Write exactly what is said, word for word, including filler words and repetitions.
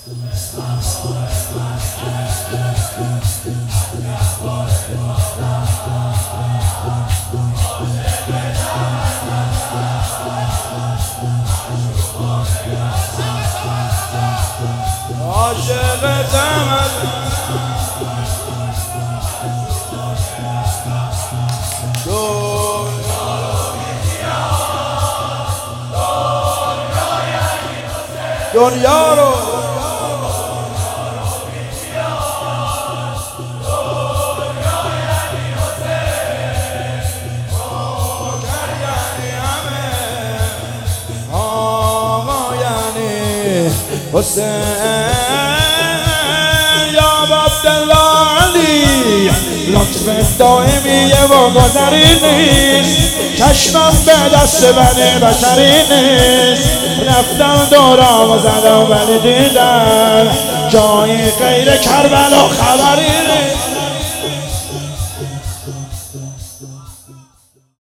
عاشقتم دنیا رو آقا یعنی حسین یا عبدالله علی لطف دائمیه و گذری نیست چشمم به دست بنی بشری نیست رفتم دورا و زدم ولی دیدم جایی غیر کربلا خبری نیست